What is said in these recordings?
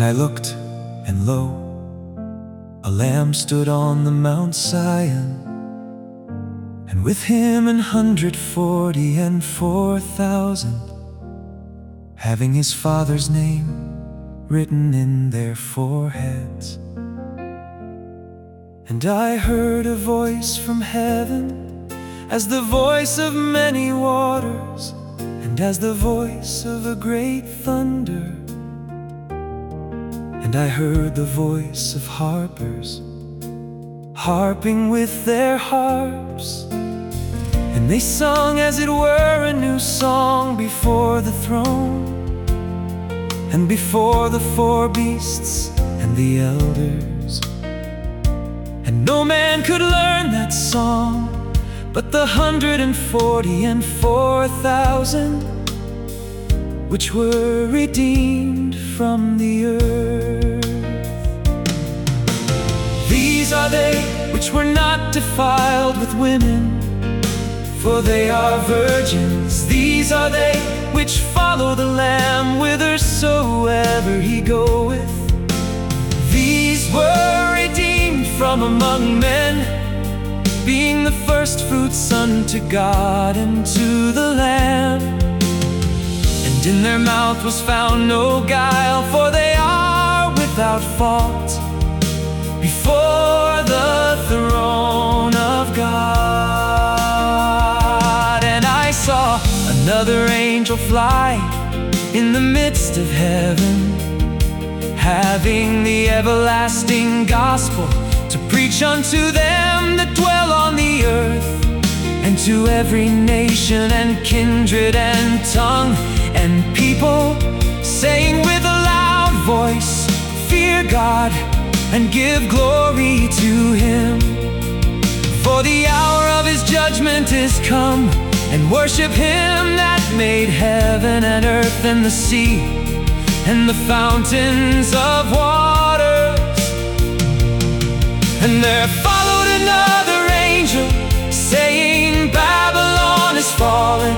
I looked, and lo, a Lamb stood on the Mount Zion, and with him 144,000, having his Father's name written in their foreheads. And I heard a voice from heaven, as the voice of many waters, and as the voice of a great thunder. And I heard the voice of harpers, harping with their harps, and they sung as it were a new song before the throne, and before the four beasts and the elders. And no man could learn that song but the 144,000 which were redeemed from the earth. These are they which were not defiled with women, for they are virgins. These are they which follow the Lamb whithersoever he goeth. These were redeemed from among men, being the firstfruits unto God and to the Lamb. And in their mouth was found no guile, for they are without fault before the throne of God. And I saw another angel fly in the midst of heaven, having the everlasting gospel to preach unto them that dwell on the earth, and to every nation and kindred and tongue and people, saying with a loud voice, Fear God and give glory to him, for the hour of his judgment is come. And worship him that made heaven and earth and the sea and the fountains of waters. And there followed another angel, saying, Babylon is fallen,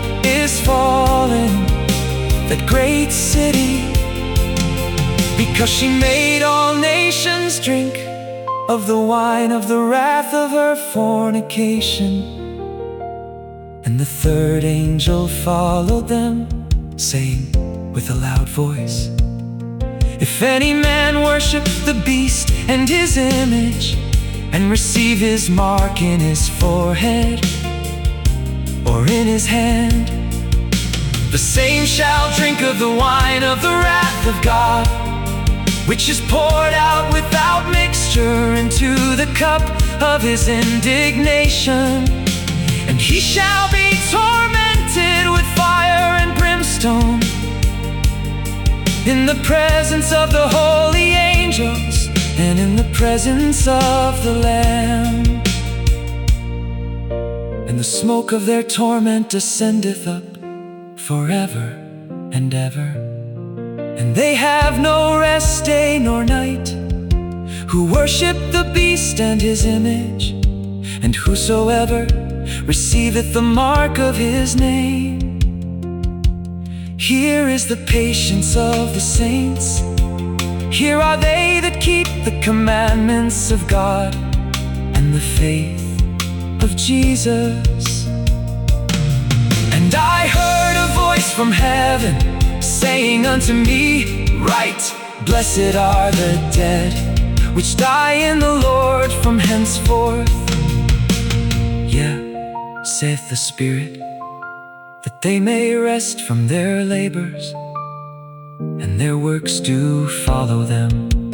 that great city, because she made all nations drink of the wine of the wrath of her fornication. And the third angel followed them, saying with a loud voice, If any man worship the beast and his image, and receive his mark in his forehead or in his hand, the same shall drink of the wine of the wrath of God, which is poured out without mixture into the cup of his indignation. And he shall be tormented with fire and brimstone in the presence of the holy angels and in the presence of the Lamb. And the smoke of their torment ascendeth up forever and ever. And they have no rest day nor night, who worship the beast and his image, and whosoever receiveth the mark of his name. Here is the patience of the saints. Here are they that keep the commandments of God and the faith of Jesus. And I heard a voice from heaven saying unto me, Write, blessed are the dead which die in the Lord from henceforth. Yeah, saith the Spirit, that they may rest from their labors, and their works do follow them.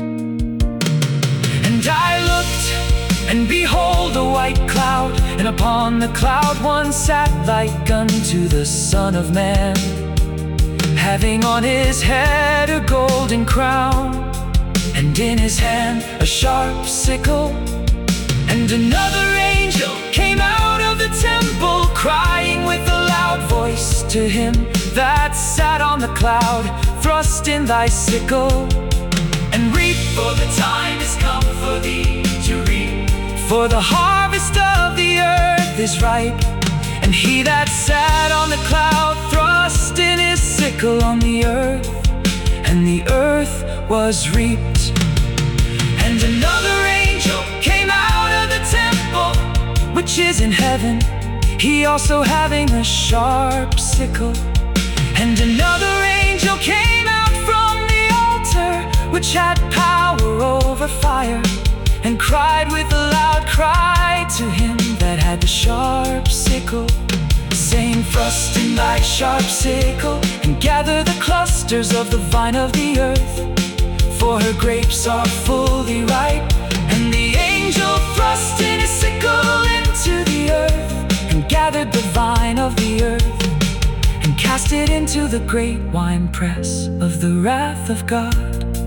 And I looked, and behold a white cloud, and upon the cloud one sat like unto the Son of Man, having on his head a golden crown, and in his hand a sharp sickle. And another angel came out of the temple, crying with a loud voice to him that sat on the cloud, Thrust in thy sickle, and reap, for the time is come for thee to reap. For the harvest of the earth is ripe. And he that sat on the cloud thrust in his sickle on the earth, and the earth was reaped. And another angel came out of the temple, which is in heaven, he also having a sharp sickle. And another angel came out from the altar, which had power over fire, and cried with a loud cry to him that had the sharp sickle, saying, thrust in thy sharp sickle, and gather the clusters of the vine of the earth, for her grapes are fully ripe. And the angel thrust in his sickle into the earth, and gathered the vine of the earth, and cast it into the great winepress of the wrath of God.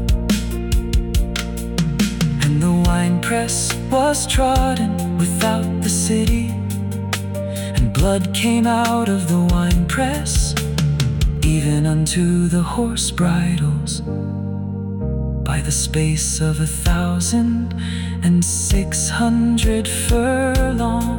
And the winepress was trodden without the city, and blood came out of the winepress, even unto the horse bridles, by the space of 1,600 furlongs.